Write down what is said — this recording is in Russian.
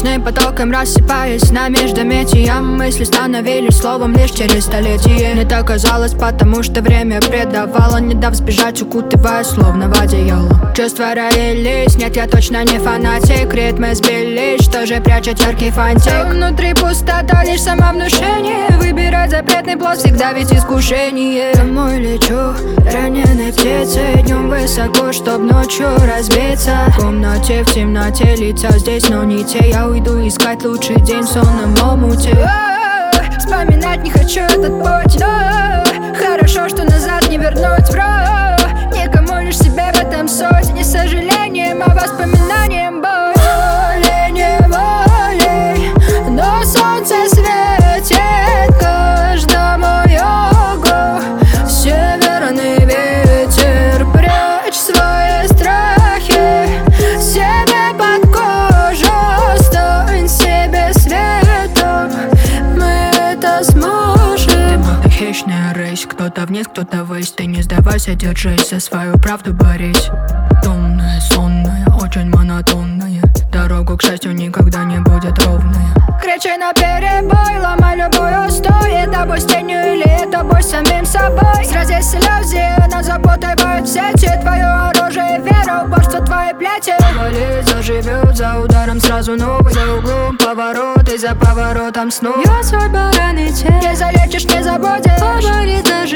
Бесконечным потоком рассыпаясь на междометиям, мысли становились словом лишь через столетие. Мне так казалось, потому что время предавало, не дав сбежать, укутывая словно в одеяло. Чувства роились, нет, я точно не фанатик. Ритмы сбились, что же прячет яркий фантик? Внутри пустота, лишь самовнушение. Выбирать запретный плод всегда ведь искушение. Домой лечу, раненой птицей. Днем высоко, чтоб ночью разбиться. В комнате, в темноте, лица здесь, но не те. Я уйду искать лучший день в сонном омуте. Вспоминать не хочу этот путь, но хорошо, что назад не вернуть, бро. Никому лишь себе в этом суть. Не сожалением, а воспоминанием боль. Волей-неволей, но солнце светит каждому югу. Северный ветер, прячь свои страхи себе под кожу. Стань себе светом, мы это сможем. Ты хищная рысь, кто-то вниз, кто-то ввысь. Ты не сдавайся, держись, за свою правду борись. Томная, сонная, очень монотонная. Дорогу к счастью никогда не будет ровная. Кричи на перебой, ломай любой устой. Это бой с тенью или это бой с самим собой? Сразись с иллюзией, над заботой воют сети. Твое оружие, вера, упорство, твои плети. Болит, заживет, за ударом сразу новый. За углом поворот и за поворотом снова. Я свой баран и тень, не залечишь, не забудешь. Поборит, заживет.